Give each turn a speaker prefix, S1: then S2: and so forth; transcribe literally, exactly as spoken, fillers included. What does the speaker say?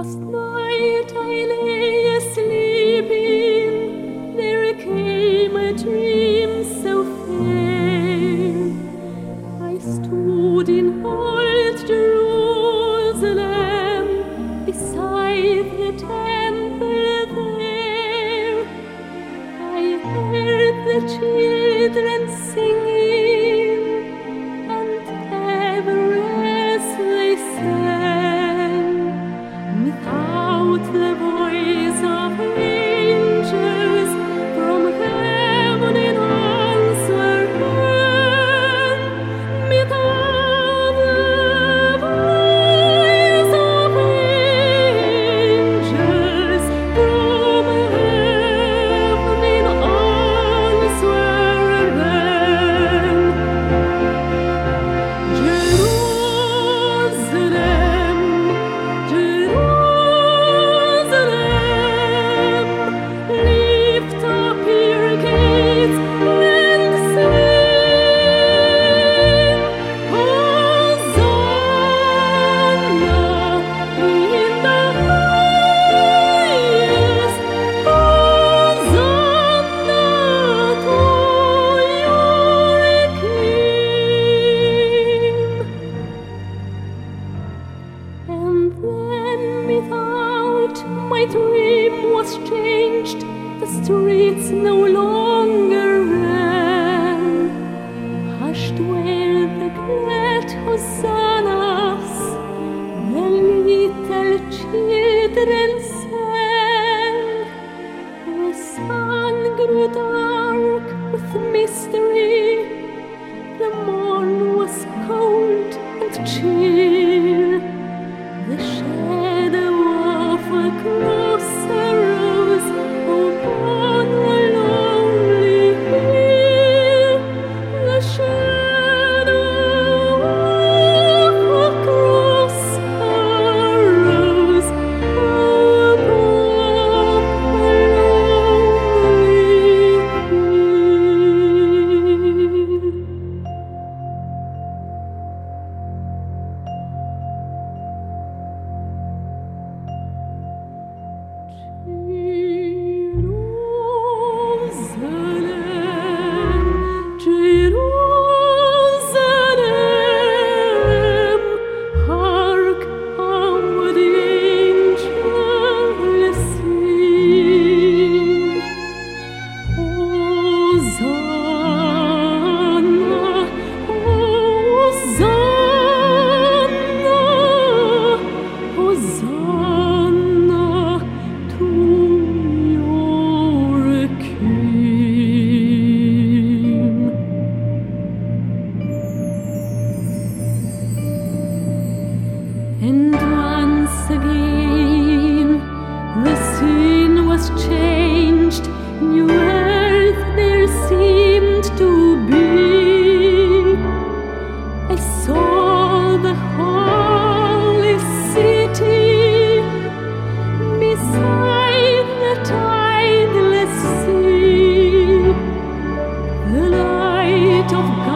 S1: Last night I lay sleeping, there came a dream so fair. I stood in old Jerusalem, beside the temple there. I heard the children singing, and ever as they sang, without the voice of angels, from heaven in answer heard, without the voice of angels, from heaven in answer heard. Jerusalem, Jerusalem, lift up your gates and sing, Hosanna in the highest, Hosanna to your King. And then without, my dream was changed, the streets no longer rang. Hushed were the glad hosannas, the little children sang. The sun grew dark with mystery, the morn was cold and chill. The shadow of a cross arose upon a lonely hill. The shadow of a cross arose upon a lonely hill. Jerusalem, Jerusalem, hark how the angels sing. Hosanna, Hosanna, Hosanna to your King. And once again the scene was changed, new earth there seemed to be. I saw the holy city beside the tideless sea, the light of God